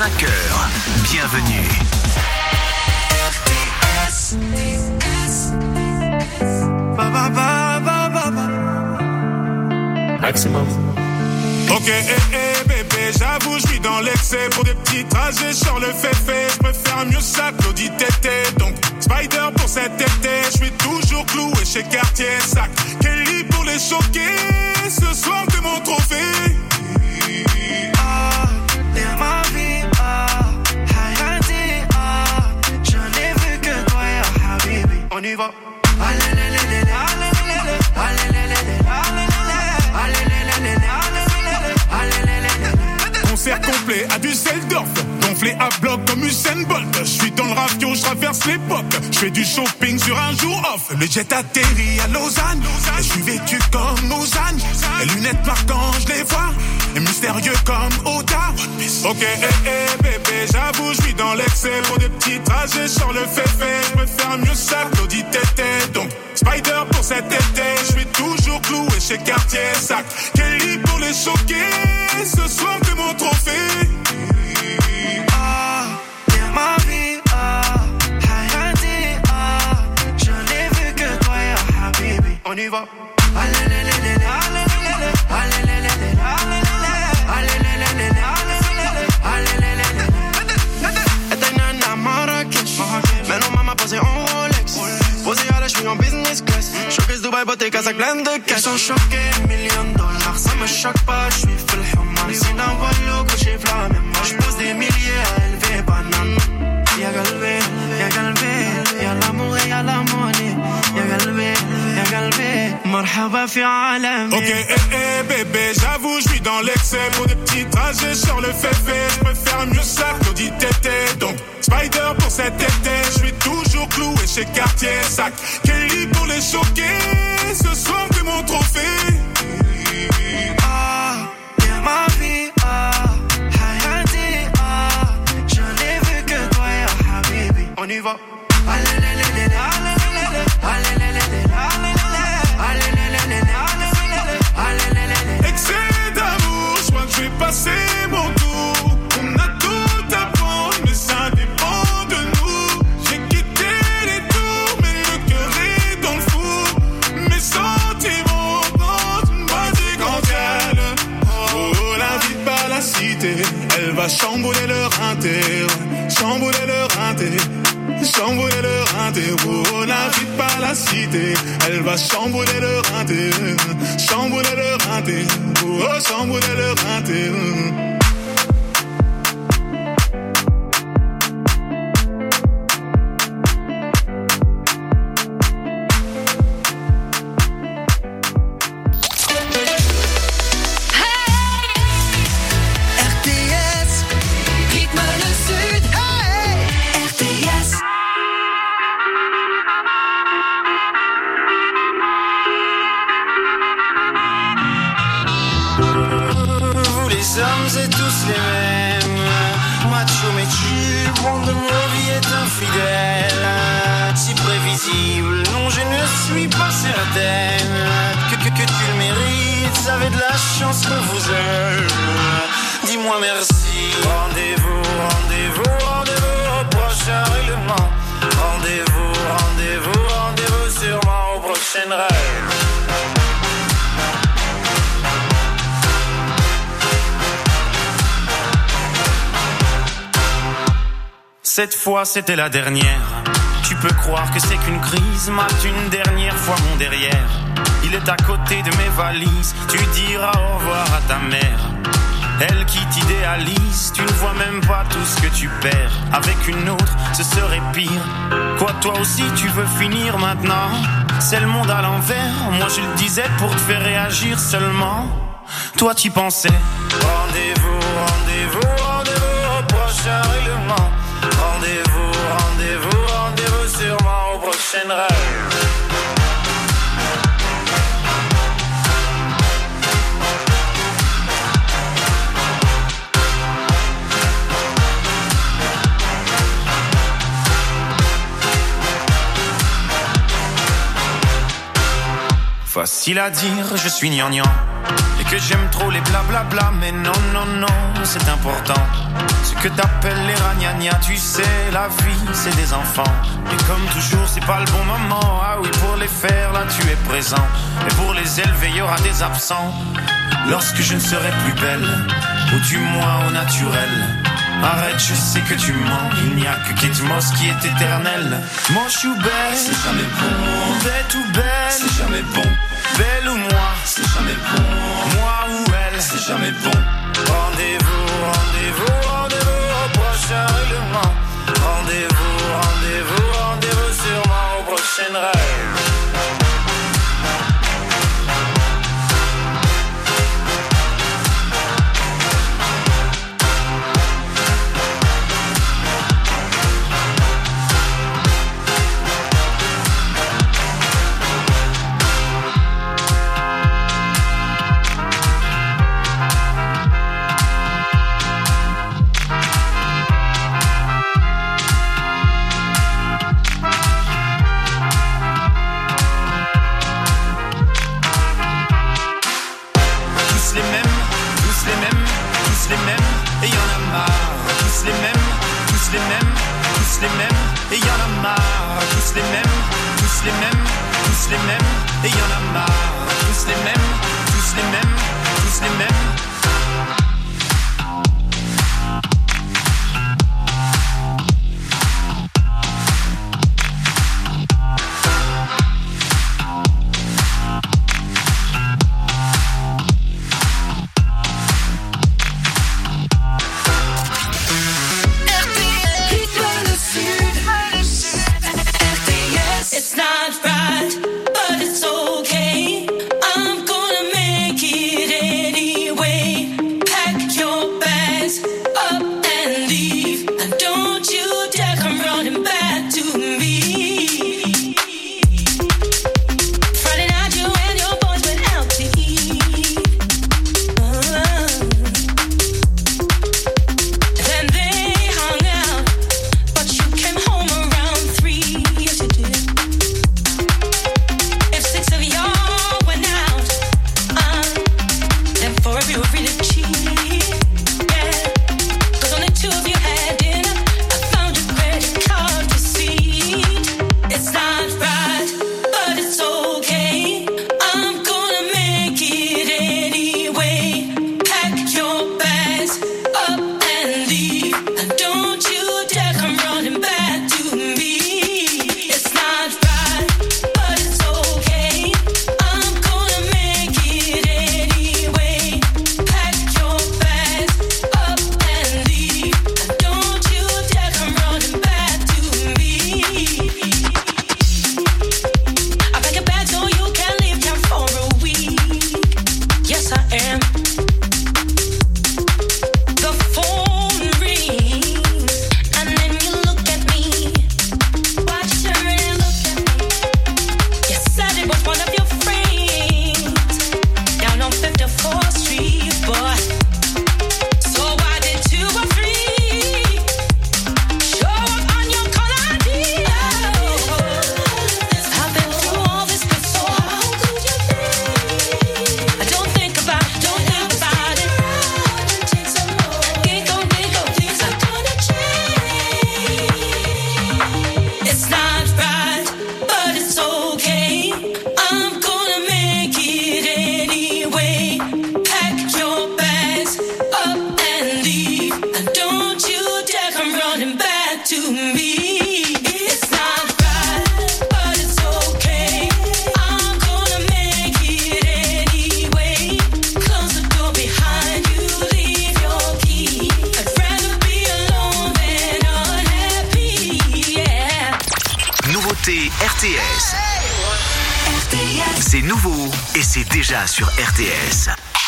5h, bienvenue. Maximum. Ok, bébé, j'avoue, je suis dans l'excès. Pour des petits trajets, sur le fait, je préfère mieux ça que Claudie Tété. Donc, Spider pour cet été, je suis toujours cloué chez Cartier. Sac, Kelly pour les choquer. Ce soir, t'es mon trophée. Ah, t'es ma vie, Hayati, je n'ai vu que toi, ya Habibi. On y va. Concert complet à Düsseldorf, gonflé à bloc comme Usain Bolt. Je suis dans le ravio, je traverse l'époque. Je fais du shopping sur un jour off. Le jet atterrit à Lausanne, et je suis vêtu comme Lausanne. Les lunettes marquant, je les vois, et mystérieux comme Oda. Ok, bébé, j'avoue, je suis dans l'excès. Pour des petits trajets, sur le fait, je préfère mieux ça que Claudie Tété. Donc, Spider pour cet été, je suis toujours cloué chez Cartier. Sac, Kelly pour les choquer. Ce soir, t'es mon trophée. Ah, t'es ma vie, Hayati, je n'ai vu que toi, ya Habibi. On y va. Maintenant maman posée en Rolex, posée à la cheville en business class. Showcase Dubaï, beauté, casa pleine de cash. Ils sont choqués, $1 million, ça me choque pas, je suis full human. C'est d'un wallo que j'ai flammé, moi je pose des milliers à élever banane. Y'a galvé, y'a l'amour et y'a la monnaie. Y'a galvé, marhaba fi alami. Ok, bébé, j'avoue, je suis dans l'excès. Pour des petits trajets, sur le fait, je préfère mieux ça que Claudie Tété. Donc, Spider pour cet été, je suis toujours cloué chez Cartier. Sac, Kelly pour les choquer. Ce soir, t'es mon trophée. Ah, t'es ma vie, Hayati, je n'ai vu que toi, ya Habibi. On y va. Excès d'amour, je crois que je vais passer mon tour. On a tout à prendre, mais ça dépend de nous. J'ai quitté les tours, mais le cœur est dans le four. Mes sentiments dans une boîte gigantesque. Oh, la vie par la cité, elle va chambouler leur inter. Chambouler leur inter. Chambouler leur inter, oh, la vie par la cité. Elle va chambouler leur inter. Chambouler leur inter, oh, chambouler leur inter. Si prévisible, non je ne suis pas certaine que tu le mérites, avez de la chance que vous aime. Dis-moi merci. Rendez-vous au prochain règlement. Rendez-vous sûrement au prochain rêve. Cette fois c'était la dernière. Tu peux croire que c'est qu'une crise, mate une dernière fois mon derrière. Il est à côté de mes valises, tu diras au revoir à ta mère. Elle qui t'idéalise, tu ne vois même pas tout ce que tu perds. Avec une autre, ce serait pire. Quoi, toi aussi tu veux finir maintenant? C'est le monde à l'envers, moi je le disais pour te faire réagir seulement. Toi t'y pensais. Rendez-vous au prochain règlement. Rendez-vous sûrement au prochain rêve. Facile à dire, je suis gnangnan, et que j'aime trop les blablabla, mais non, non, non, c'est important. Ce que t'appelles les ragnagnas, tu sais, la vie, c'est des enfants. Et comme toujours, c'est pas le bon moment. Ah oui, pour les faire, là, tu es présent. Et pour les élever, il y aura des absents. Lorsque je ne serai plus belle, ou du moins au naturel. Arrête, je sais que tu mens. Il n'y a que Kate Moss qui est éternel. Mon chou belle, c'est jamais bon. Bête ou belle, c'est jamais bon. Belle ou moi, c'est jamais bon. Moi ou elle, c'est jamais bon. Rendez-vous, rendez-vous, rendez-vous au prochain règlement. Rendez-vous, rendez-vous, rendez-vous sûrement au prochain rêve. RTS. C'est nouveau et c'est déjà sur RTS.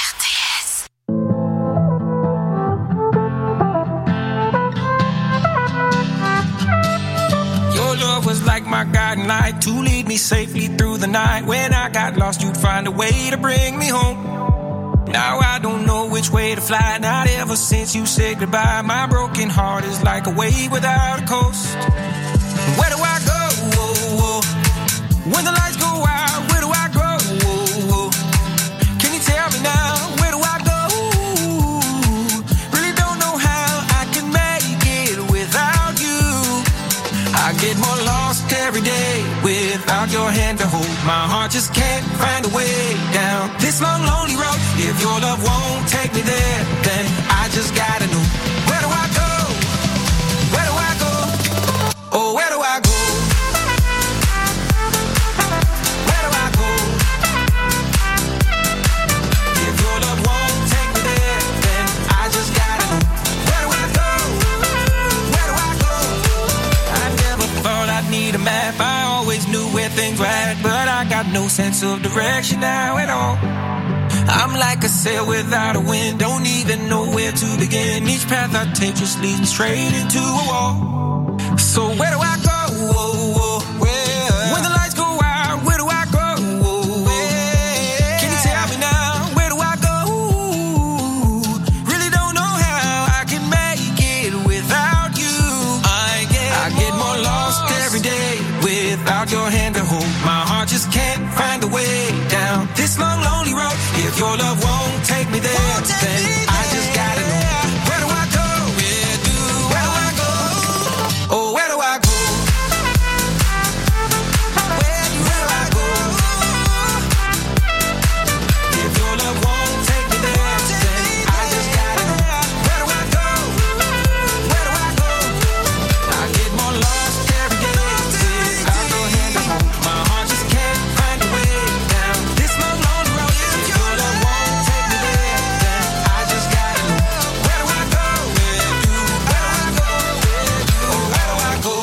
Your love was like my guiding light to lead me safely through the night. When I got lost, you'd find a way to bring me home. Now I don't know which way to fly. Not ever since you said goodbye. My broken heart is like a wave without a coast. Where do I go? When the lights go out, where do I go? Can you tell me now? your love won't take me there, then I just gotta know, where do I go? Where do I go? Oh, where do I go? Where do I go? If your love won't take me there, then I just gotta know, where do I go? Where do I go? I never thought I'd need a map. I always knew where things were at, but I got no sense of direction now at all. I'm like a sail without a wind, don't even know where to begin. Each path I take just leads me straight into a wall. So where do I go? Where? When the lights go out, where do I go? Where? Can you tell me now, where do I go? Really don't know how I can make it without you. I get more lost every day without your hand to hold. My heart just can't find a way down this long lonely road. If your love won't take me there, then I just gotta know, where do I go? Where do I go? Oh, where do I go? Where do I go? If your love won't take me there, then I just gotta know, where do I go? Where do I go? I get more lost every day without your hand to hold. My heart just can't find a way down this long lonely road. If your love won't take me there, then I just gotta know, where do I go? Where do I go?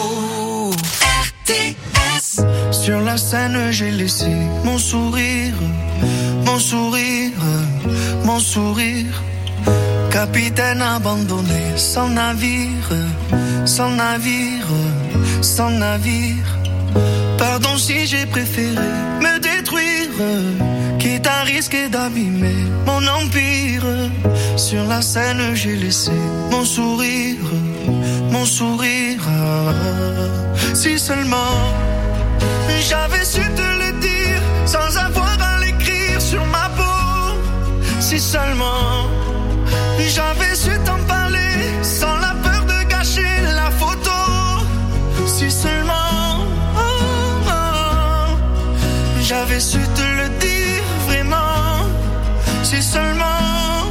RTS. Sur la scène, j'ai laissé mon sourire, mon sourire, mon sourire. Capitaine abandonné, sans navire, sans navire, sans navire. Pardon si j'ai préféré me détruire, quitte à risquer d'abîmer mon empire. Sur la scène, j'ai laissé mon sourire, mon sourire. Si seulement j'avais su te le dire sans avoir à l'écrire sur ma peau. Si seulement j'avais su t'en parler sans la peur de gâcher la photo. Si seulement j'avais su te le dire vraiment. Si seulement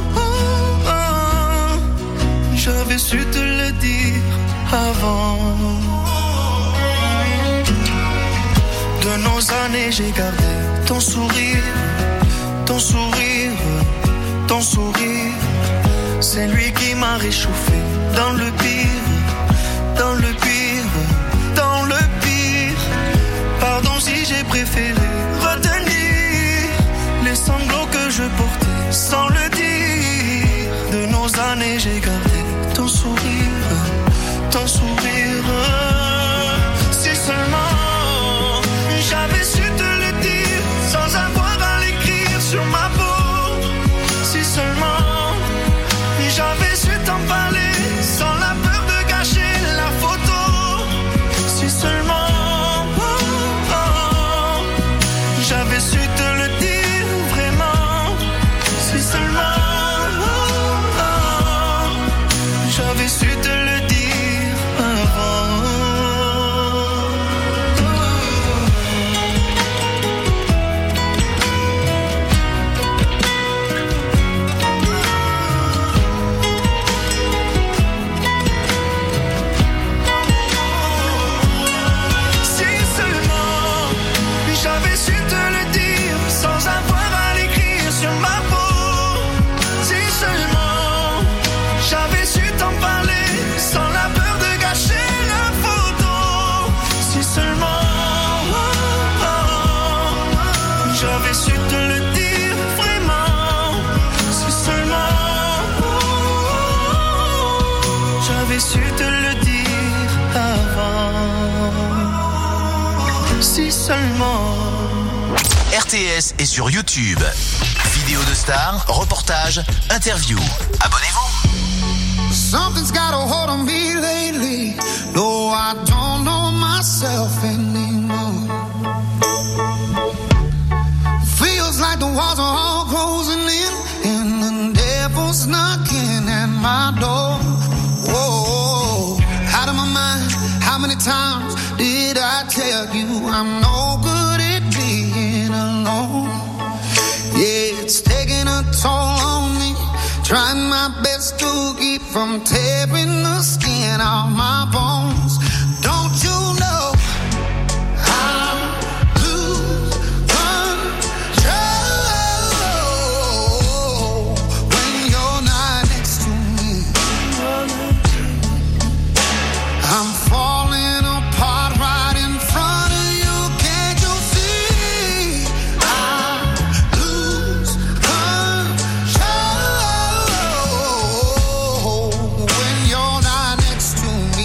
j'avais su te le dire avant. De nos années j'ai gardé ton sourire, ton sourire, ton sourire. C'est lui qui m'a réchauffé dans le pire, dans le pire, dans le pire. Pardon si j'ai préféré retenir les sanglots que je portais sans le dire. De nos années j'ai gardé ton sourire, ton sourire. Si seulement j'avais su te le dire sans avoir à l'écrire sur ma peau. Si seulement j'avais su t'en parler sans la peur de gâcher la photo. Si seulement j'avais su te le dire vraiment. Si seulement j'avais su te le dire avant. Su te le dire avant. Si seulement. RTS est sur YouTube. Vidéos de stars, reportages, interviews. Abonnez-vous. Something's got a hold on me lately. No, I don't know myself anymore. Feels like the walls are all closing in, and the devil's knocking at my door. Whoa, out of my mind. How many times did I tell you I'm no good at being alone? Yeah, it's taking a toll on Trying my best to keep from tearing the skin off my bones. Don't you know I lose control when you're not next to me? I'm falling apart right in front of you. Can't you see? I lose control when you're not next to me.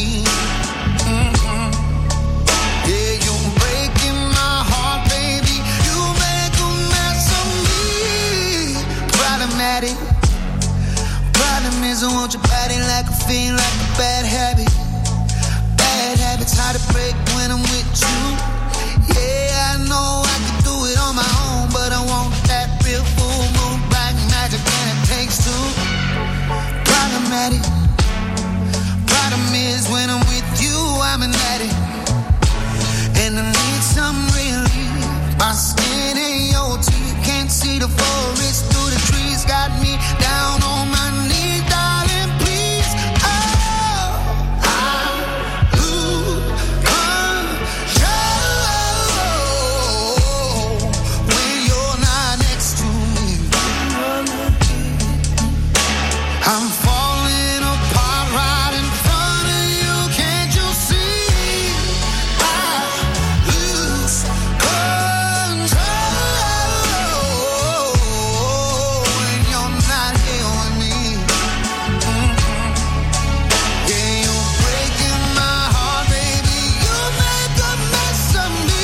Yeah, you're breaking my heart, baby. You make a mess of me. Problematic. Problem is I want your body like a fiend, like a bad habit. Bad habits hard to break when I'm with you. Yeah, I know I can do it on my own, but I want that real full moon black magic, and it takes two. Problematic. Problem is when I'm with you, I'm an addict, and I need some relief. My skin ain't your teeth, can't see the forest through the trees. Got me down on my knees, darling, please. Oh, I lose control when you're not next to me. I'm falling apart right in front of you. Can't you see? I lose control when you're not here with me. Yeah, you're breaking my heart, baby. You make a mess of me.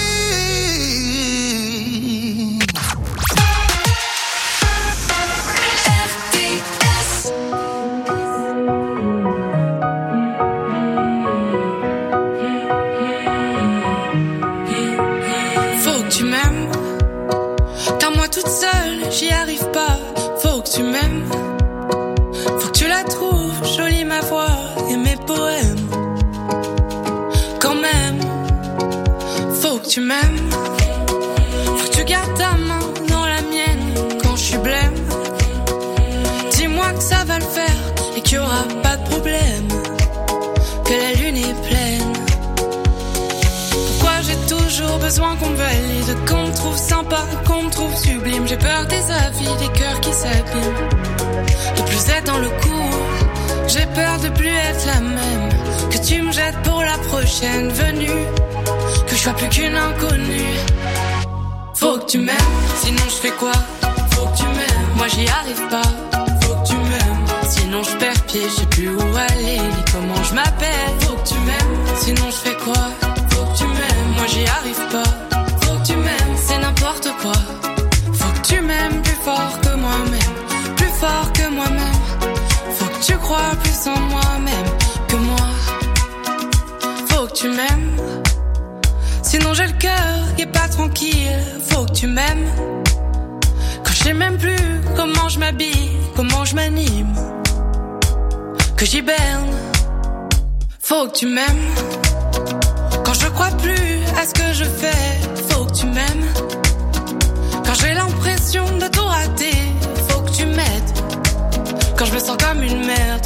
Faut que tu m'aimes, car moi toute seule j'y arrive pas. Faut que tu m'aimes, faut que tu la trouves jolie ma voix et mes poèmes. Quand même, faut que tu m'aimes, faut que tu gardes ta main dans la mienne quand je suis blême. Dis-moi que ça va le faire et qu'il y aura pas de problème, que la lune est pleine. Pourquoi j'ai toujours besoin qu'on me valide, qu'on me trouve sympa, qu'on me trouve sublime? J'ai peur des avis, des cœurs qui s'abîment, de plus être dans le coup. J'ai peur de plus être la même, que tu me jettes pour la prochaine venue, que je sois plus qu'une inconnue. Faut que tu m'aimes, sinon je fais quoi? Faut que tu m'aimes, moi j'y arrive pas. Faut que tu m'aimes, sinon je perds pied, je sais plus où aller, ni comment je m'appelle. Faut que tu m'aimes, sinon je fais quoi? Faut que tu m'aimes, moi j'y arrive pas. Faut que tu m'aimes, c'est n'importe quoi. Faut que tu m'aimes plus fort que moi-même, plus fort que moi-même. Faut que tu crois plus en moi-même que moi. Faut que tu m'aimes, sinon j'ai le cœur qui est pas tranquille. Faut que tu m'aimes, quand je sais même plus comment je m'habille, comment je m'anime, que j'hiberne. Faut que tu m'aimes, quand je crois plus à ce que je fais. Faut que tu m'aimes, quand j'ai l'impression de tout rater. Faut que tu m'aides, quand je me sens comme une merde.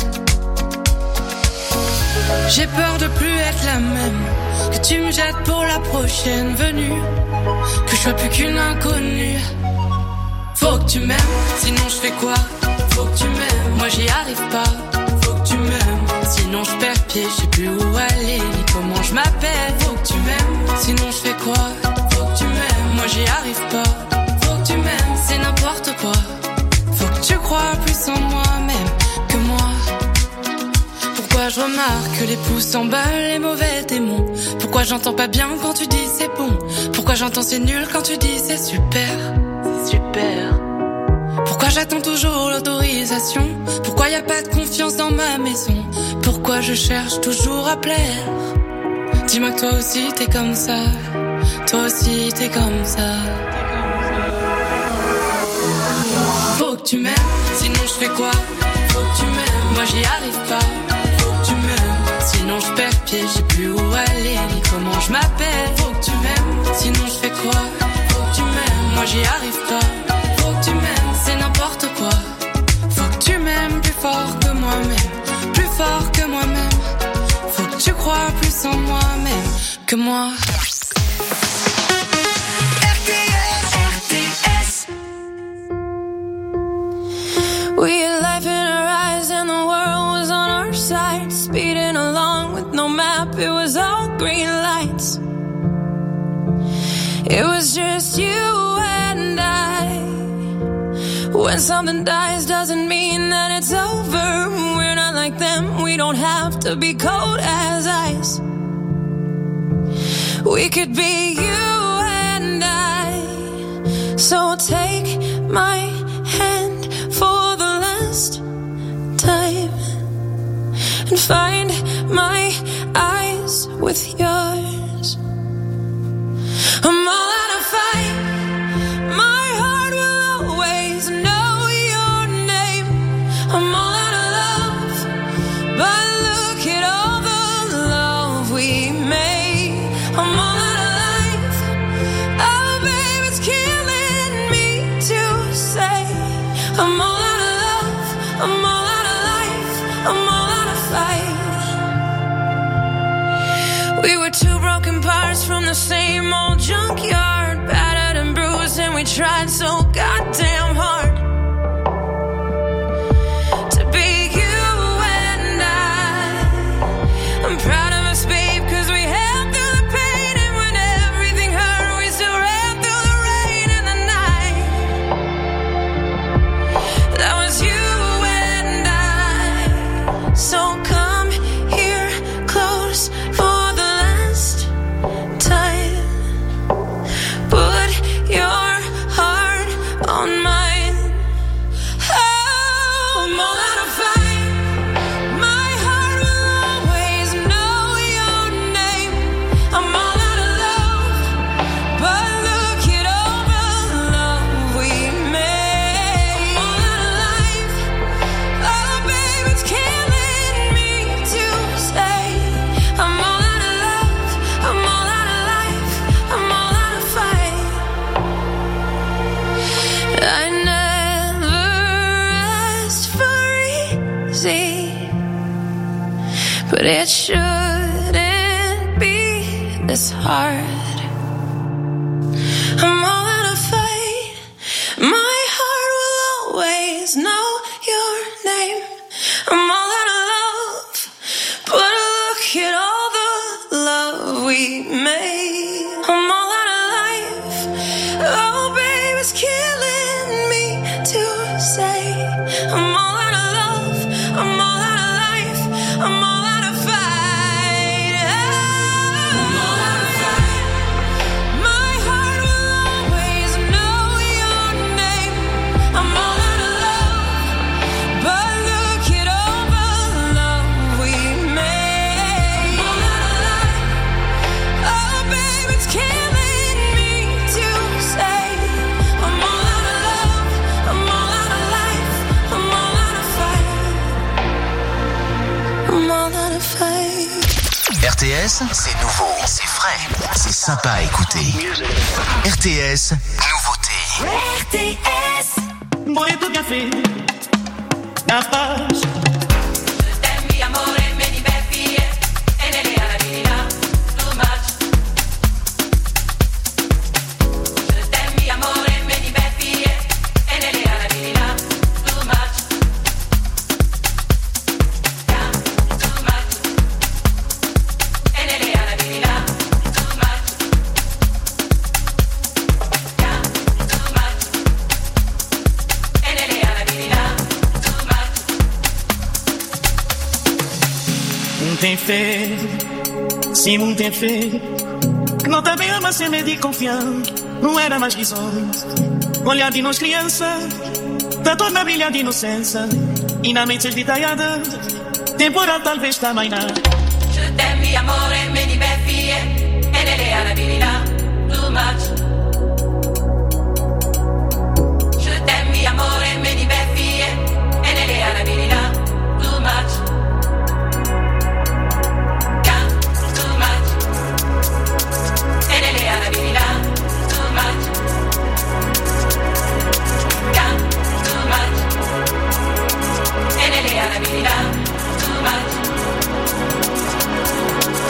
J'ai peur de plus être la même, que tu me jettes pour la prochaine venue, que je sois plus qu'une inconnue. Faut que tu m'aimes, sinon je fais quoi? Faut que tu m'aimes, moi j'y arrive pas. Faut que tu m'aimes, sinon je perds pied, je sais plus où aller, ni comment je m'appelle. Faut que tu m'aimes, sinon je fais quoi? Faut que tu m'aimes, moi j'y arrive pas. Faut que tu m'aimes, c'est n'importe quoi. Faut que tu crois plus en moi-même que moi. Pourquoi je remarque que les pouces s'emballent, les mauvais démons? Pourquoi j'entends pas bien quand tu dis c'est bon? Pourquoi j'entends c'est nul quand tu dis c'est super? Super. Pourquoi j'attends toujours l'autorisation? Pourquoi y a pas de confiance dans ma maison? Pourquoi je cherche toujours à plaire? Dis-moi que toi aussi t'es comme ça. Toi aussi t'es comme ça. Faut que tu m'aimes, sinon je fais quoi? Faut que tu m'aimes, moi j'y arrive pas. Faut que tu m'aimes, sinon je perds pied, je sais plus où aller, ni comment je m'appelle. Faut que tu m'aimes, sinon je fais quoi? Faut que tu m'aimes, moi j'y arrive pas. Faut que tu m'aimes, c'est n'importe quoi. Faut que tu crois plus en moi-même que moi. We had life in our eyes and the world was on our side. Speeding along with no map, it was all green lights. It was just you and I. When something dies doesn't mean that it's over. We're not like them, we don't have to be cold as ice. We could be you and I. So take my hand for the last time and find my eyes with yours. I'm all out of fight. My heart will always know your name. I'm all out of love, but look at all the love we made. I'm all out of life. Oh, babe, it's killing me to say. I'm all out of love. I'm all out of life. I'm all out of fight. We were two broken parts from the same old junkyard, battered and bruised, and we tried so goddamn hard to be you and I. I'm proud of us, babe, cause we held through the pain, and when everything hurt, we still ran through the rain and the night. That was you and I. So come here close for the last time. Put your heart on mine. Oh, I'm all out of fight. My heart will always know your name. I'm all out of love, but look at all the love we made. I'm all out of life. Oh, babe, it's killing me to say. I'm all out of love. I'm all out of life. I'm all out of fight. I never asked for easy, but it shouldn't be this hard. I'm all out of fight. My heart will always know your name. I'm all out of love, but look at all the love we made. I'm all out of life. Oh, babe, it's killing me to say. I'm all out of love. I'm all out of life. I'm all out of fight. I'm all out of fight. My heart will always know your name. I'm all out of love, but look at all the love we made. I'm all out of life. Oh, babe, it's killing me to say. I'm all out of love. I'm all out of life. I'm all out of fight. I'm all out of fight. RTS, c'est nouveau, c'est frais, c'est sympa à écouter. RTS, nouveauté. RTS. Voy tu café, la paz. Mi amore, me diverti e nelle alla vita too much. Mi amore, me diverti e nelle alla vita too much. Too much. E nelle alla vita too much. Too much. E nelle alla vita too much. Tem fé, sim, muito tem fé. Não tá bem, mas sem medo e confiança. Não era mais visões. Olhar de nós criança, tá toda brilhante de inocência. E na mente esditaiada, temporal talvez também não. Je t'aime, mi amore, me diverti e nelle alla vita too much. Je t'aime, mi amore, me diverti e nelle alla vita too much. Too much. E nelle alla vita too much. Too much. E nelle alla vita too much.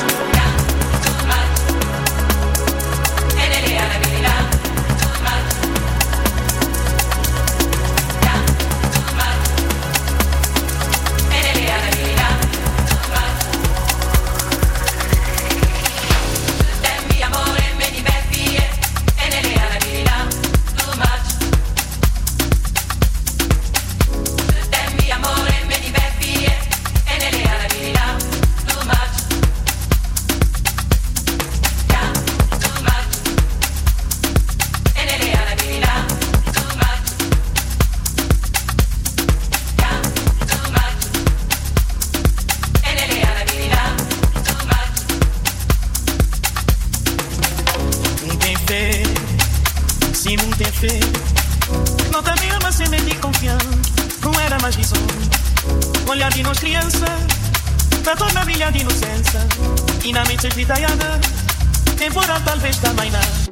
mais que sonho. Olhar de nós criança, tá toda a brilha de inocência. E na mente esvitalhada, temporal talvez também não.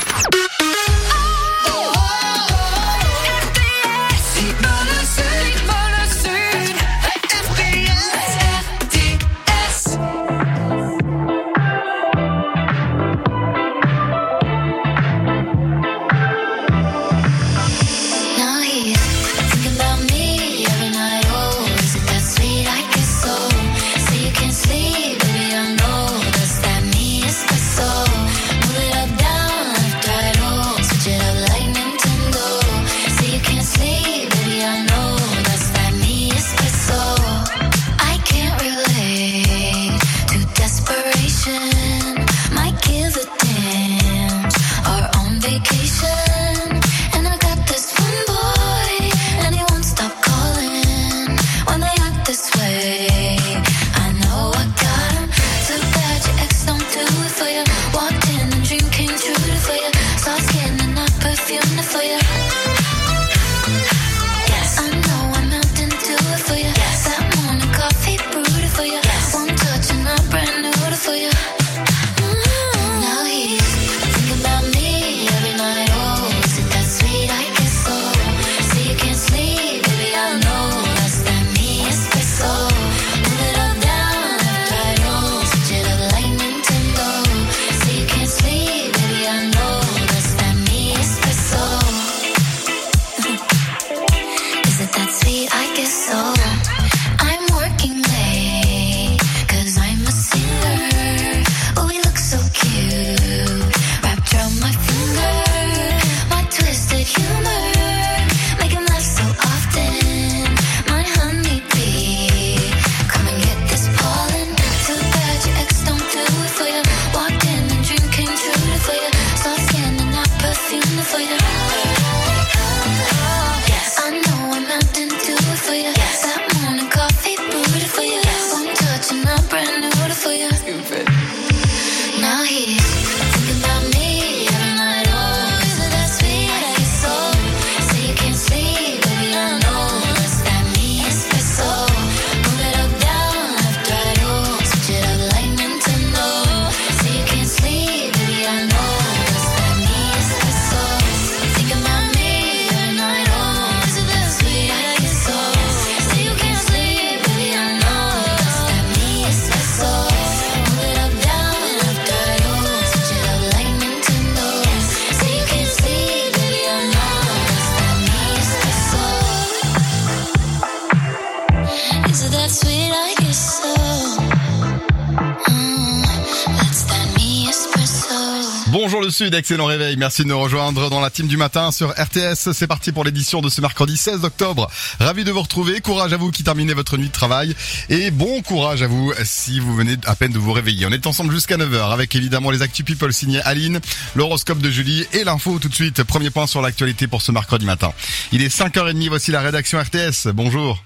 Bonjour le Sud, excellent réveil, merci de nous rejoindre dans la team du matin sur RTS. C'est parti pour l'édition de ce mercredi 16 octobre. Ravi de vous retrouver, courage à vous qui terminez votre nuit de travail et bon courage à vous si vous venez à peine de vous réveiller. On est ensemble jusqu'à 9h avec évidemment les Actu People signés Aline, l'horoscope de Julie et l'info tout de suite. Premier point sur l'actualité pour ce mercredi matin. Il est 5h30, voici la rédaction RTS. Bonjour.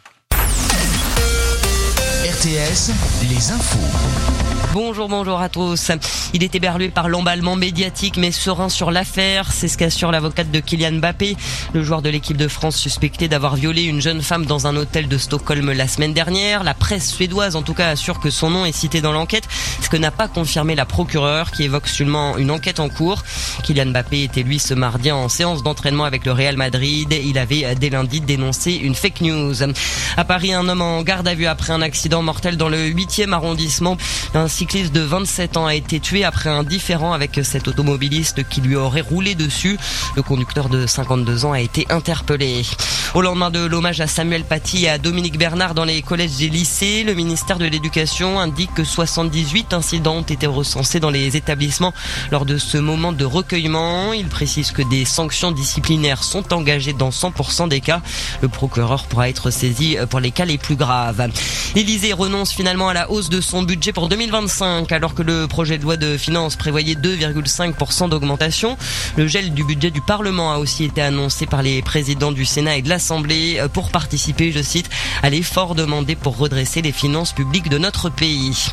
RTS, les infos. Bonjour à tous. Il est éberlué par l'emballement médiatique mais serein sur l'affaire. C'est ce qu'assure l'avocate de Kylian Mbappé, le joueur de l'équipe de France suspecté d'avoir violé une jeune femme dans un hôtel de Stockholm la semaine dernière. La presse suédoise en tout cas assure que son nom est cité dans l'enquête, ce que n'a pas confirmé la procureure qui évoque seulement une enquête en cours. Kylian Mbappé était lui ce mardi en séance d'entraînement avec le Real Madrid. Il avait dès lundi dénoncé une fake news. À Paris, un homme en garde à vue après un accident mortel dans le 8e arrondissement. Un cycliste de 27 ans a été tué après un différend avec cet automobiliste qui lui aurait roulé dessus. Le conducteur de 52 ans a été interpellé. Au lendemain de l'hommage à Samuel Paty et à Dominique Bernard dans les collèges et lycées, le ministère de l'Éducation indique que 78 incidents ont été recensés dans les établissements lors de ce moment de recueillement. Il précise que des sanctions disciplinaires sont engagées dans 100% des cas. Le procureur pourra être saisi pour les cas les plus graves. L'Élysée renonce finalement à la hausse de son budget pour 2025 alors que le projet de loi de finances prévoyait 2,5% d'augmentation. Le gel du budget du Parlement a aussi été annoncé par les présidents du Sénat et de l'Assemblée pour participer, je cite, à l'effort demandé pour redresser les finances publiques de notre pays.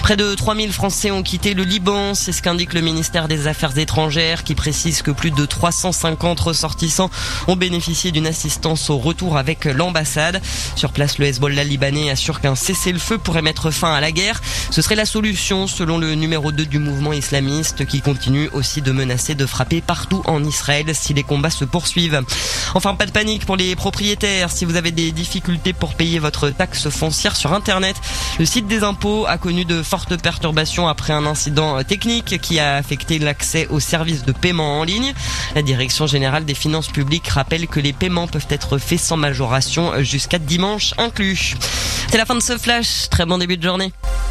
Près de 3000 Français ont quitté le Liban, c'est ce qu'indique le ministère des Affaires étrangères qui précise que plus de 350 ressortissants ont bénéficié d'une assistance au retour avec l'ambassade. Sur place, le Hezbollah libanais assure qu'un cessez-le-feu pourrait mettre fin à la guerre. Ce serait la solution selon le numéro 2 du mouvement islamiste qui continue aussi de menacer de frapper partout en Israël si les combats se poursuivent. Enfin, pas de panique pour les propriétaires. Si vous avez des difficultés pour payer votre taxe foncière sur Internet, le site des impôts a connu de fortes perturbations après un incident technique qui a affecté l'accès aux services de paiement en ligne. La Direction générale des finances publiques rappelle que les paiements peuvent être faits sans majoration jusqu'à dimanche inclus. C'est la fin de ce flash. Très bon début de journée.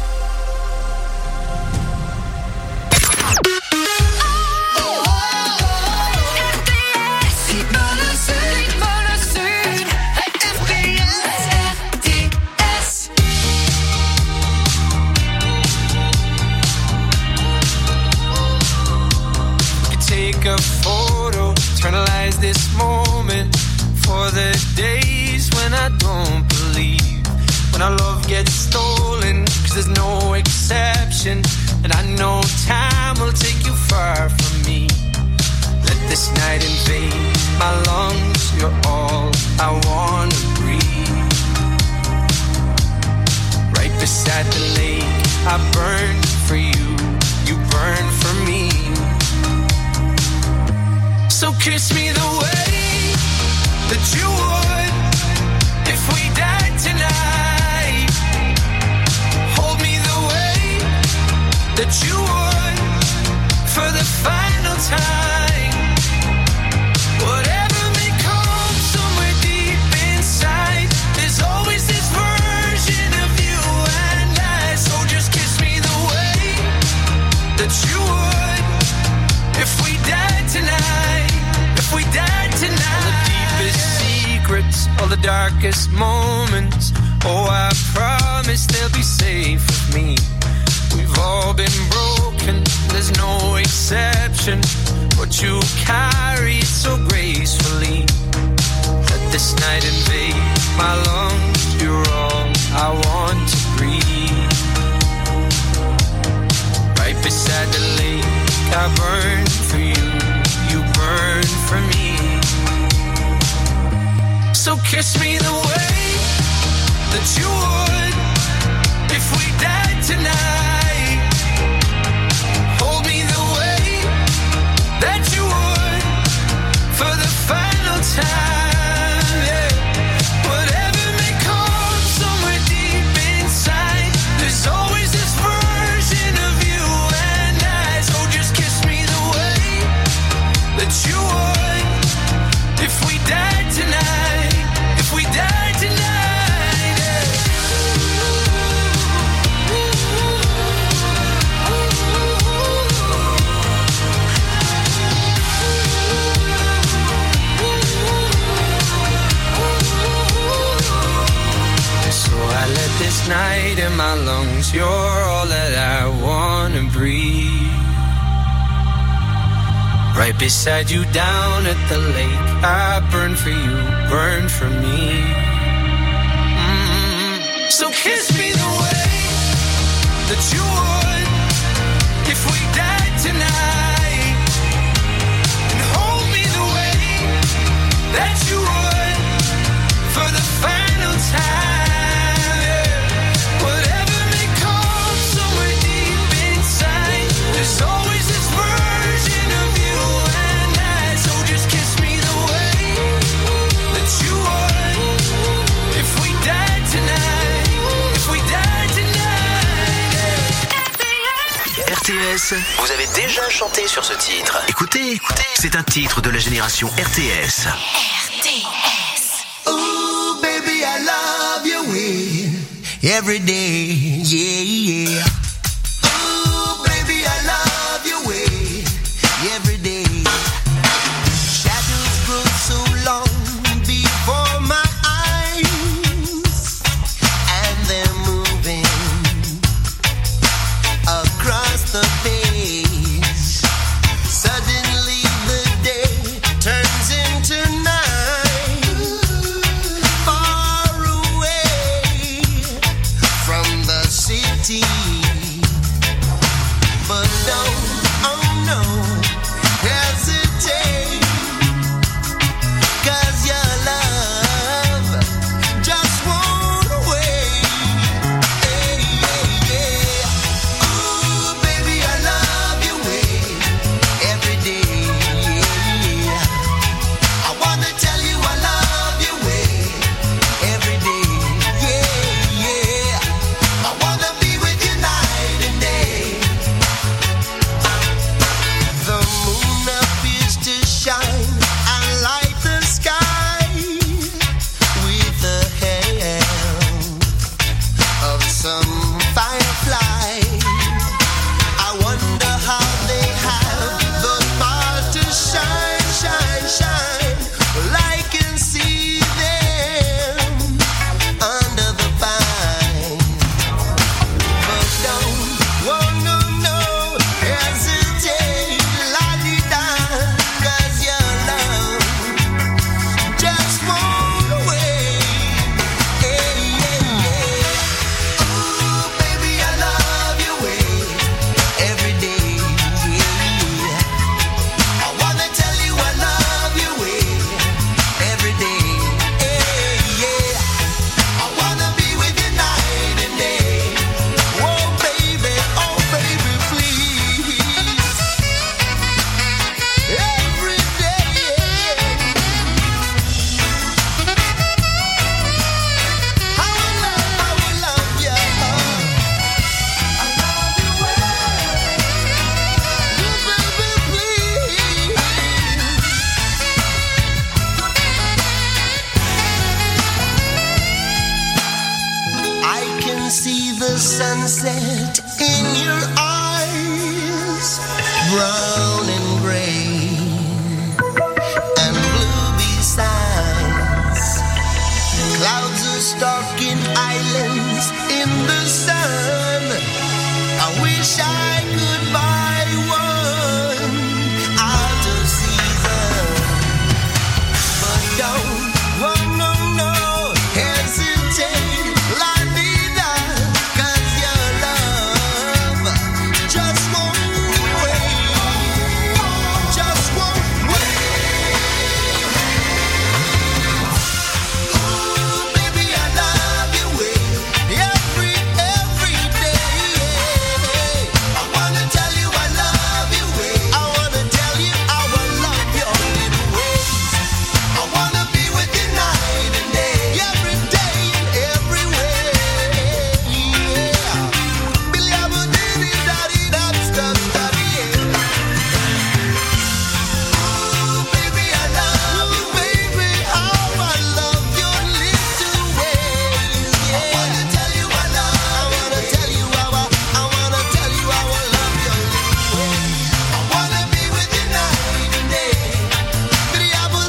A photo, eternalize this moment for the days when I don't believe, when our love gets stolen, 'cause there's no exception, and I know time will take you far from me. Let this night invade my lungs, you're all I wanna breathe. Right beside the lake, I burn for you, you burn for me. So kiss me the way that you would if we died tonight. Hold me the way that you would for the final time. Whatever may come somewhere deep inside, there's always this version of you and I. So just kiss me the way that you would if we died tonight. We died tonight. All the deepest secrets, all the darkest moments. Oh, I promise they'll be safe with me. We've all been broken, there's no exception. But you carry it so gracefully. Let this night invade my lungs. You're all I want to breathe. Right beside the lake, I burn for you. You burn for me. So kiss me the way that you would if we died tonight. Hold me the way that you would for the final time. Yeah. Whatever may come somewhere deep inside, there's always this version of you and I. So just kiss me the way that you would if we died tonight, if we died tonight, yeah. So I let this night in my lungs, you're all that I wanna breathe. Right beside you down at the lake, I burn for you, burn for me. So kiss me the way that you would if we died tonight. And hold me the way that you would for the final time. Yeah. Whatever may come somewhere deep inside, there's always this version of you and I. So just kiss me the way that you would if we died tonight, if we died tonight. Yeah. RTS, vous avez déjà chanté sur ce titre. Écoutez, c'est un titre de la génération RTS. RTS. Ooh, baby, I love your way every day, yeah, yeah. Ooh, baby, I love your way every day. Shadows grow so long before my eyes, and they're moving across the page. Suddenly the day turns into night, far away from the city. the sunset in your eyes, brown and gray and blue besides. Clouds are stalking islands in the sun. I wish I could buy one out of season, but don't, oh no, no, hesitate, la vida, 'cause your love just won't wait, just won't wait. Ooh, baby, I love your way, every day. I wanna tell you I love your way. I wanna tell you how I love your little ways. I wanna be with you night and day, every day and every way. Yeah. Billy, I'm a diddy, daddy, that's the daddy. Ooh, baby, I love you, baby, how I love your little ways. Yeah. I wanna tell you I love. I wanna tell you how I wanna tell you how I love your little ways. I wanna be with you night and day. Billy, I'm a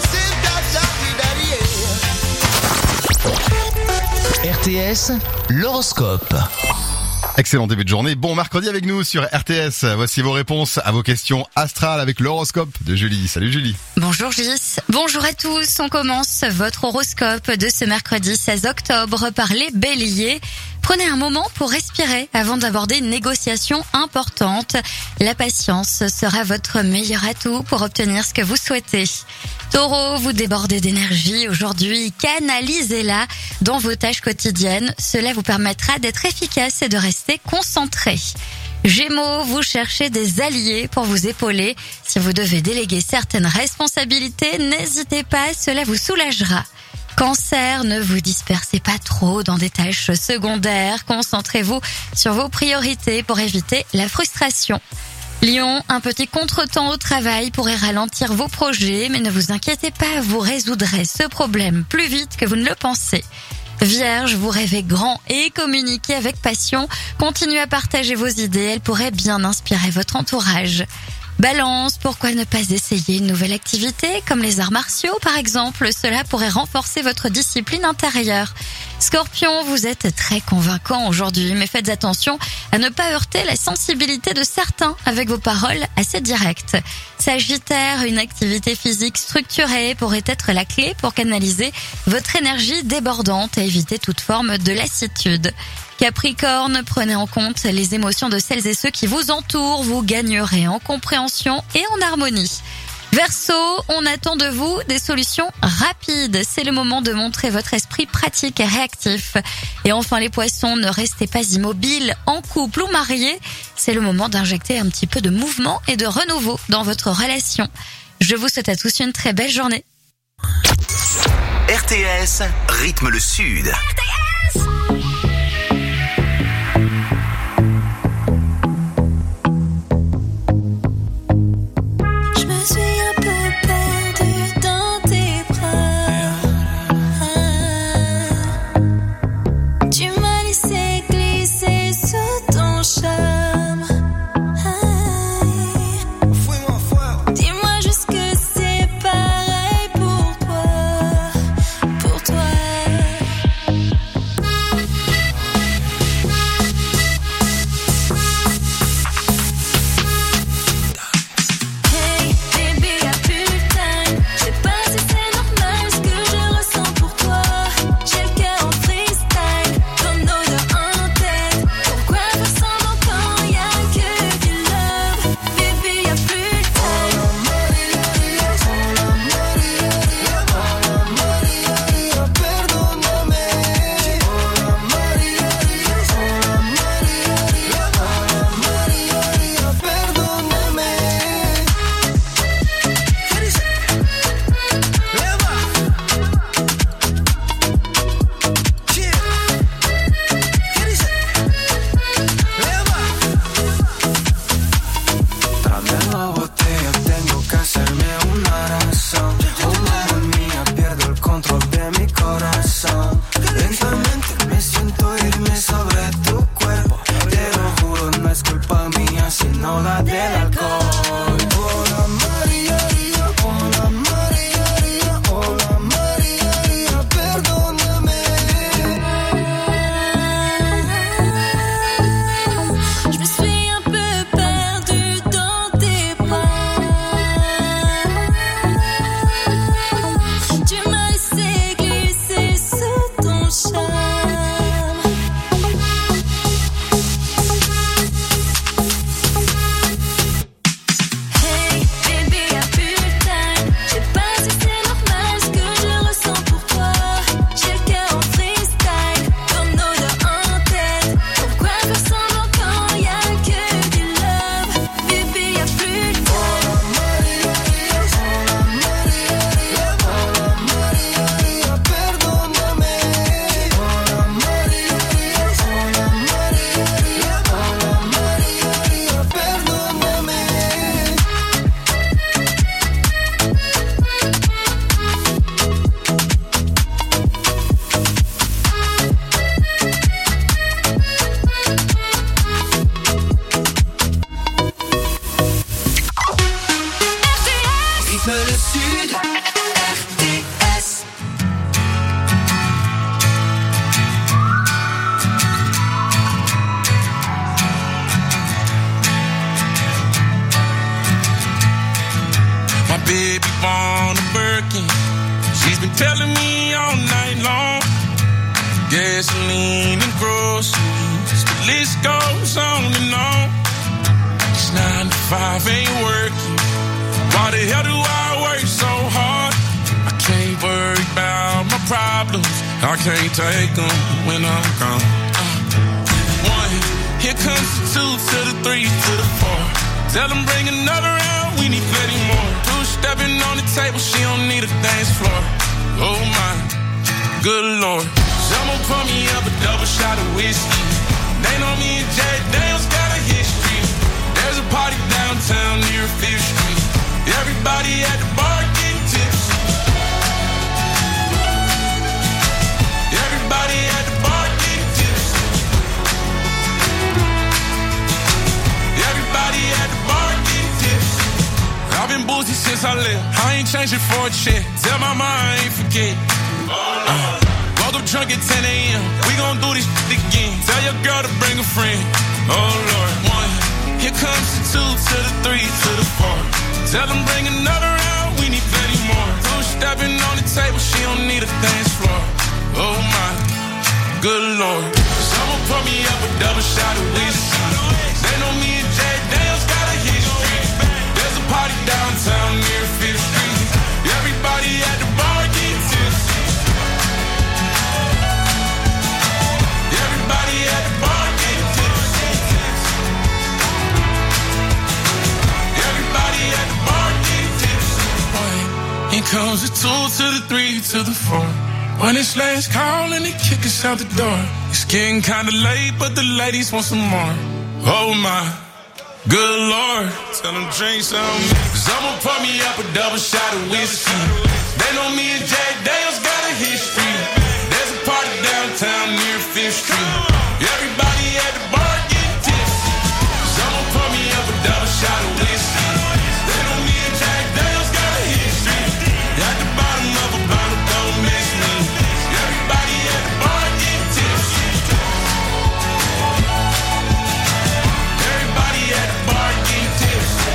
daddy. RTS, l'horoscope. Excellent début de journée. Bon mercredi avec nous sur RTS. Voici vos réponses à vos questions astrales avec l'horoscope de Julie. Salut Julie. Bonjour Gis, bonjour à tous. On commence votre horoscope de ce mercredi 16 octobre par les béliers. Prenez un moment pour respirer avant d'aborder une négociation importante. La patience sera votre meilleur atout pour obtenir ce que vous souhaitez. Taureau, vous débordez d'énergie aujourd'hui, canalisez-la dans vos tâches quotidiennes. Cela vous permettra d'être efficace et de rester concentré. Gémeaux, vous cherchez des alliés pour vous épauler. Si vous devez déléguer certaines responsabilités, n'hésitez pas, cela vous soulagera. Cancer, ne vous dispersez pas trop dans des tâches secondaires. Concentrez-vous sur vos priorités pour éviter la frustration. Lion, un petit contretemps au travail pourrait ralentir vos projets, mais ne vous inquiétez pas, vous résoudrez ce problème plus vite que vous ne le pensez. Vierge, vous rêvez grand et communiquez avec passion. Continuez à partager vos idées, elles pourraient bien inspirer votre entourage. Balance, pourquoi ne pas essayer une nouvelle activité comme les arts martiaux par exemple, cela pourrait renforcer votre discipline intérieure. Scorpion, vous êtes très convaincant aujourd'hui, mais faites attention à ne pas heurter la sensibilité de certains avec vos paroles assez directes. Sagittaire, une activité physique structurée pourrait être la clé pour canaliser votre énergie débordante et éviter toute forme de lassitude. Capricorne, prenez en compte les émotions de celles et ceux qui vous entourent, vous gagnerez en compréhension et en harmonie. Verseau, on attend de vous des solutions rapides. C'est le moment de montrer votre esprit pratique et réactif. Et enfin les poissons, ne restez pas immobiles en couple ou mariés. C'est le moment d'injecter un petit peu de mouvement et de renouveau dans votre relation. Je vous souhaite à tous une très belle journée. RTS, rythme le sud. RTS! Lentamente me siento irme sobre tu cuerpo. gasoline and groceries. The list goes on and on. This 9 to 5 ain't working. Why the hell do I work so hard? I can't worry about my problems. I can't take them when I'm gone. 1, here comes the 2 to the 3 to the 4. Tell them bring another round, we need plenty more. 2 stepping on the table, she don't need a dance floor. Oh my, good lord. Someone pour me up a double shot of whiskey. They know me and Jack Daniels got a history. There's a party downtown near 5th Street. Everybody at the bar getting tipsy. Everybody at the bar getting tipsy. Everybody at the bar getting tipsy. I've been boozy since I left. I ain't changing for a check. Tell my mom I ain't forget. Woke up drunk at 10 a.m. We gon' do this shit again. Tell your girl to bring a friend. Oh Lord. 1, here comes the 2 to the 3 to the 4. Tell them bring another round, we need plenty more. 2 stepping on the table, she don't need a dance floor. Oh my, good lord. Someone pour me up a double shot of whiskey. They know me and Jack Daniels got a history. There's a party downtown near 5th Street. Everybody at the bar getting tipsy. Everybody at the bar getting tipsy. Everybody at the bar getting tipsy. Here comes the 2 to the 3 to the 4. When it's last call and they kick us out the door. It's getting kinda late, but the ladies want some more. Oh my, good lord. Tell them drink some. Someone pour me up a double shot of whiskey. They know me and Jack Daniels got a history. There's a party downtown near 5th Street. Everybody at the bar getting tipsy. Someone pour me up a double shot of whiskey. They know me and Jack Daniels got a history. At the bottom of a bottle, don't miss me. Everybody at the bar getting tipsy. Everybody at the bar getting tipsy.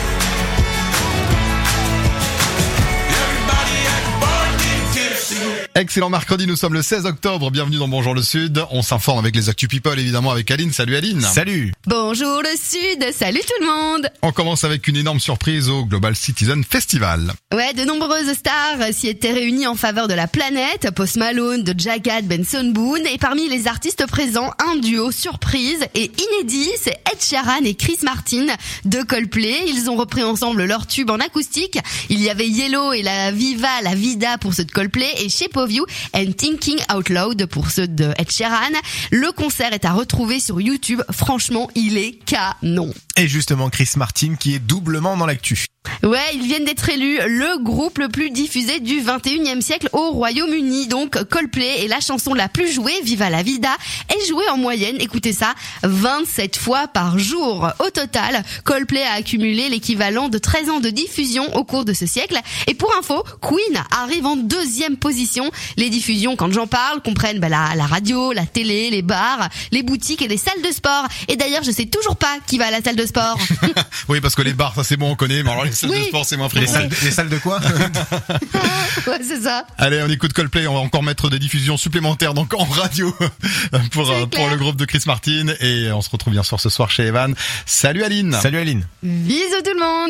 Everybody at the bar getting tipsy. Excellent mercredi, nous sommes le 16 octobre, bienvenue dans Bonjour le Sud. On s'informe avec les Actu People évidemment avec Aline. Salut Aline. Salut. Bonjour le Sud, salut tout le monde. On commence avec une énorme surprise au Global Citizen Festival. Ouais, de nombreuses stars s'y étaient réunies en faveur de la planète. Post Malone, Doja Cat, Benson Boone. Et parmi les artistes présents, un duo surprise et inédit, c'est Ed Sheeran et Chris Martin de Coldplay. Ils ont repris ensemble leur tube en acoustique. Il y avait Yellow et la Viva, la Vida pour ceux de Coldplay et Shape of You and Thinking Out Loud pour ceux de Ed Sheeran. Le concert est à retrouver sur YouTube. Franchement, il est canon. Et justement, Chris Martin qui est doublement dans l'actu. Ouais, ils viennent d'être élus le groupe le plus diffusé du 21e siècle au Royaume-Uni. Donc Coldplay est la chanson la plus jouée, Viva la Vida, est jouée en moyenne, écoutez ça, 27 fois par jour. Au total, Coldplay a accumulé l'équivalent de 13 ans de diffusion au cours de ce siècle. Et pour info, Queen arrive en 2e position. Les diffusions, quand j'en parle, comprennent la radio, la télé, les bars, les boutiques et les salles de sport. Et d'ailleurs, je sais toujours pas qui va à la salle de sport. Oui, parce que les bars, ça c'est bon, on connaît, mais alors les salles de sport, c'est moins fréquent. Les salles de quoi? Ouais, c'est ça. Allez, on écoute Coldplay, on va encore mettre des diffusions supplémentaires donc en radio pour le groupe de Chris Martin et on se retrouve bien sûr ce soir chez Evan. Salut Aline. Salut Aline. Bisous tout le monde.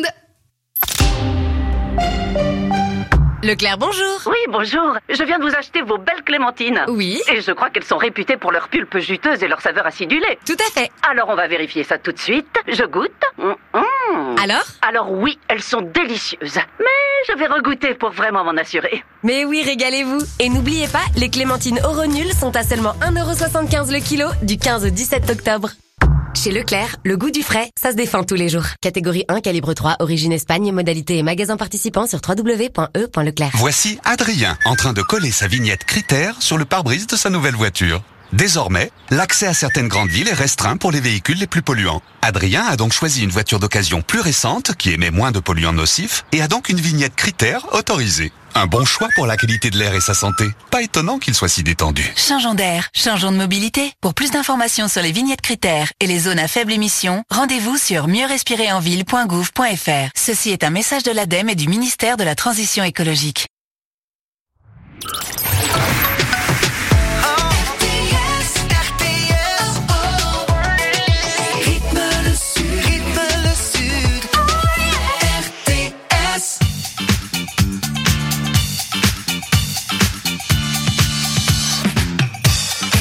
Leclerc, bonjour. Oui, bonjour. Je viens de vous acheter vos belles clémentines. Oui. Et je crois qu'elles sont réputées pour leur pulpe juteuse et leur saveur acidulée. Tout à fait. Alors on va vérifier ça tout de suite. Je goûte. Alors oui, elles sont délicieuses. Mais je vais regoûter pour vraiment m'en assurer. Mais oui, régalez-vous. Et n'oubliez pas, les clémentines Oronuls sont à seulement 1,75€ le kilo du 15 au 17 octobre. Chez Leclerc, le goût du frais, ça se défend tous les jours. Catégorie 1, calibre 3, origine Espagne, modalité et magasin participant sur www.e.leclerc. Voici Adrien, en train de coller sa vignette Critère sur le pare-brise de sa nouvelle voiture. Désormais, l'accès à certaines grandes villes est restreint pour les véhicules les plus polluants. Adrien a donc choisi une voiture d'occasion plus récente qui émet moins de polluants nocifs et a donc une vignette Critère autorisée. Un bon choix pour la qualité de l'air et sa santé. Pas étonnant qu'il soit si détendu. Changeons d'air, changeons de mobilité. Pour plus d'informations sur les vignettes Critères et les zones à faible émission, rendez-vous sur mieuxrespirerenville.gouv.fr. Ceci est un message de l'ADEME et du ministère de la Transition écologique.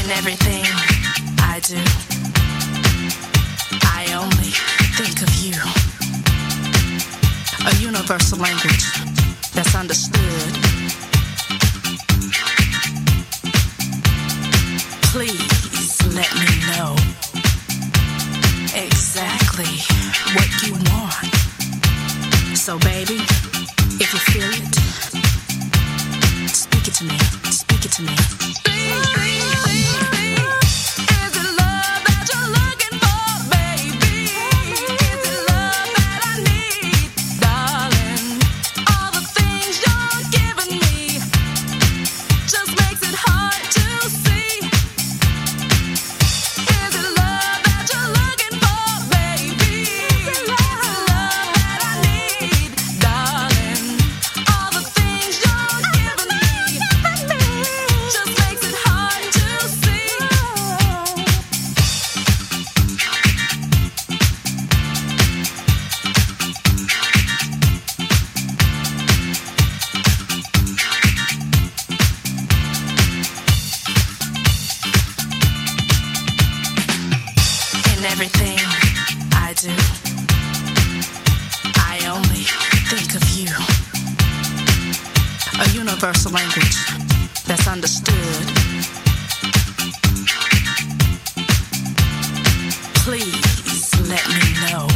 In everything I do, I only think of you. A universal language that's understood. Please let me know exactly what you want. So baby, if you feel it, speak it to me, speak it to me. Everything I do, I only think of you. A universal language that's understood. Please let me know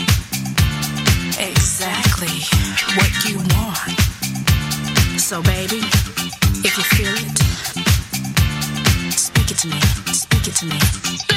exactly what you want. So baby, if you feel it, speak it to me, speak it to me.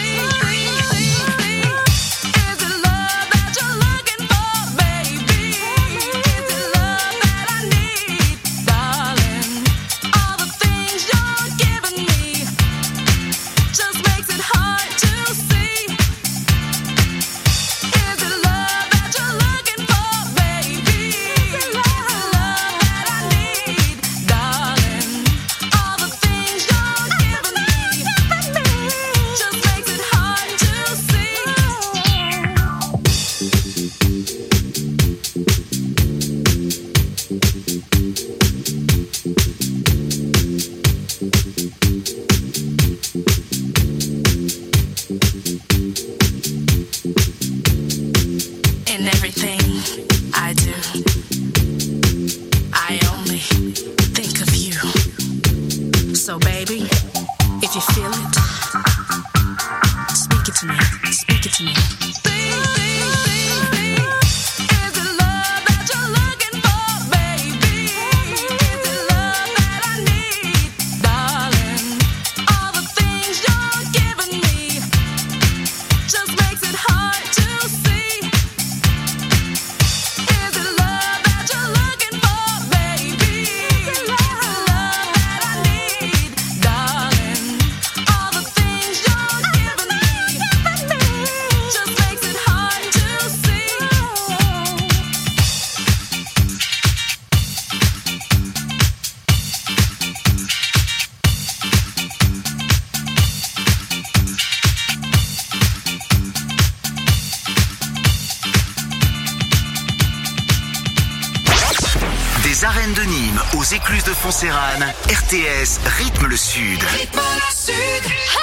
Des arènes de Nîmes aux écluses de Foncérane, RTS rythme le Sud. Rythme le Sud.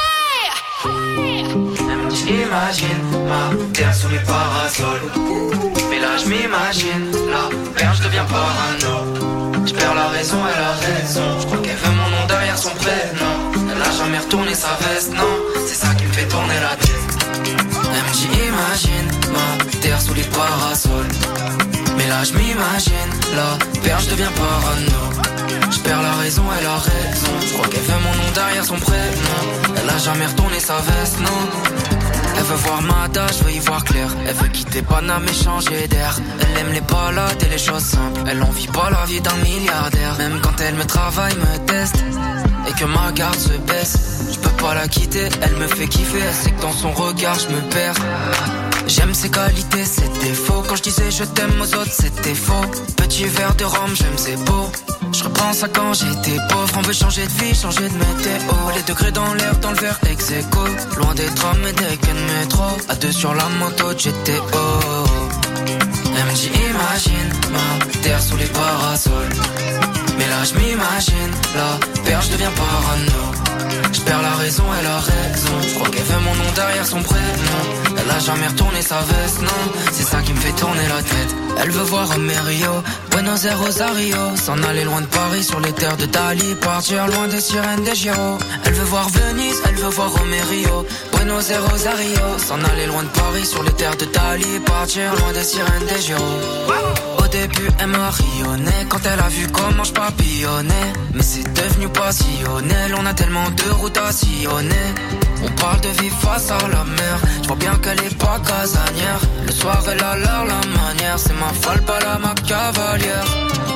Hey! Imagine ma terre sous les parasols. Mais là je m'imagine, la perche devient parano. Je perds la raison, elle a raison. Je crois qu'elle veut mon nom derrière son prénom. Elle a jamais retourné sa veste, non. C'est ça qui me fait tourner la tête. Elle me dit imagine ma terre sous les parasols. Mais là je m'imagine, la perche devient parano. Je perds la raison, elle a raison. Je crois qu'elle veut mon nom derrière son prénom. Elle a jamais retourné sa veste, non. Elle veut voir ma date, je veux y voir clair. Elle veut quitter Paname et changer d'air. Elle aime les balades et les choses simples. Elle en vit pas la vie d'un milliardaire. Même quand elle me travaille, me teste et que ma garde se baisse, je peux pas la quitter, elle me fait kiffer. Elle sait que dans son regard je me perds. J'aime ses qualités, ses défauts. Quand je disais je t'aime aux autres, c'était faux. Petit verre de rhum, j'aime ses beaux. Je repense à quand j'étais pauvre. On veut changer de vie, changer de météo. Les degrés dans l'air, dans le verre ex aequo. Loin des trams et des quais de métro. À deux sur la moto de GTO. Elle me dit imagine ma terre sous les parasols. Mais là je m'imagine, la perche devient parano. Je perds la raison, elle a raison. Je crois qu'elle veut mon nom derrière son prénom. Elle a jamais retourné sa veste, non. C'est ça qui me fait tourner la tête. Elle veut voir Rio, Buenos Aires, Rosario. S'en aller loin de Paris sur les terres de Dali. Partir loin des sirènes des Giro. Elle veut voir Venise, elle veut voir Rio, Buenos Aires, Rosario. S'en aller loin de Paris sur les terres de Dali. Partir loin des sirènes des Giro. Au début elle m'a rayonné quand elle a vu comment je papillonnais. Mais c'est devenu passionnel, on a tellement de routes à sillonner. On parle de vivre face à la mer. Je vois bien qu'elle est pas casanière. Le soir elle a l'air la manière. C'est ma folle, pas la ma cavalière.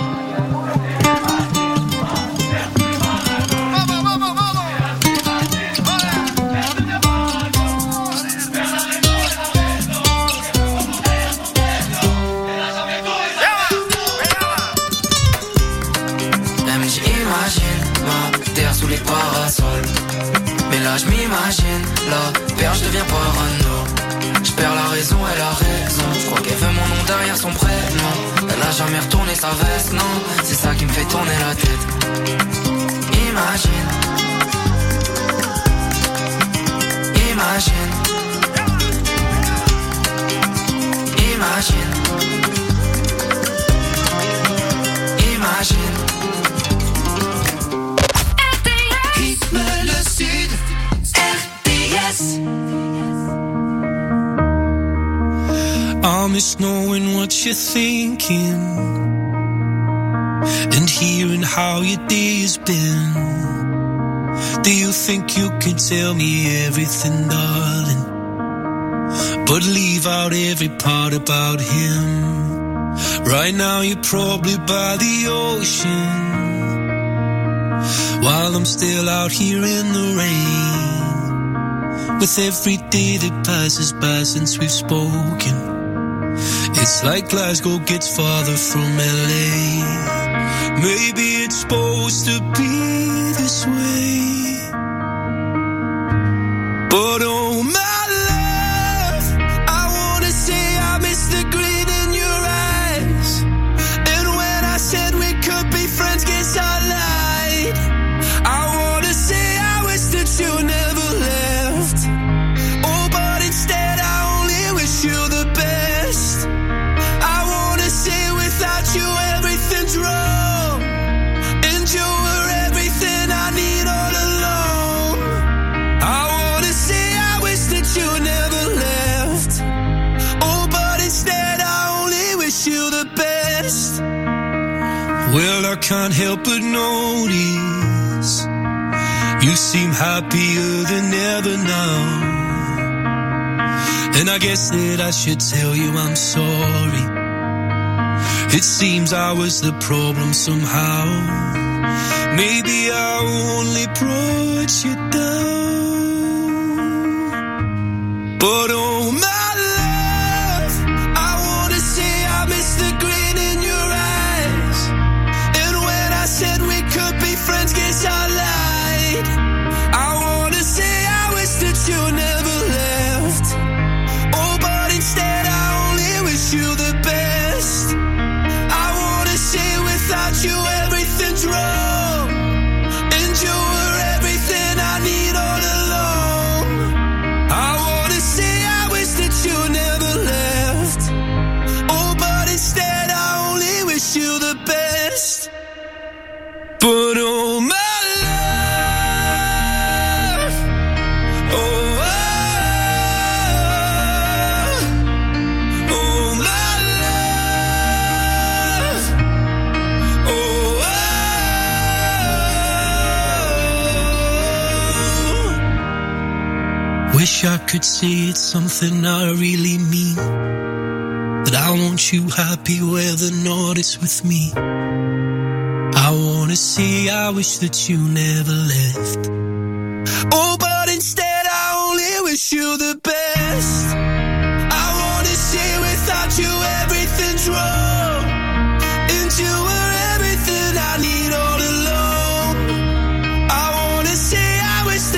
Sous les parasols. Mais là je m'imagine, la perche devient parano. Je perds la raison, elle a raison. Je crois qu'elle veut mon nom derrière son prénom. Elle a jamais retourné sa veste, non. C'est ça qui me fait tourner la tête. Imagine. Imagine. Imagine. Imagine. Le Sud, RTS. I miss knowing what you're thinking and hearing how your day has been. Do you think you can tell me everything, darling, but leave out every part about him? Right now you're probably by the ocean, while I'm still out here in the rain. With every day that passes by since we've spoken, it's like Glasgow gets farther from LA. Maybe it's supposed to be this way, but oh my love, I wanna say I miss the grin in your eyes. And when I said we could be friends, guess I lied. I wanna say I wish that you never left. Oh, but instead I only wish you the best. I wanna say without you everything's wrong, and you were everything I need all along. I wanna say I wish that you never left. Oh, but instead I only wish you the best. Well, I can't help but notice you seem happier than ever now. And I guess that I should tell you I'm sorry. It seems I was the problem somehow. Maybe I only brought you down. But oh my love, I wanna say I miss the grin in your eyes. And when I said we could be friends, guess I lied. I wanna say I wish that you never left. Oh, but instead I only wish you the best. I wanna say without you everything's wrong, and you were everything I need all along. I wanna say I wish that you never left. Oh, but instead I only wish you the best. But oh my love, oh, oh my love, oh, wish I could say it's something I really mean, that I want you happy whether or not it's with me. I wanna say I wish that you never left. Oh, but instead I only wish you the best.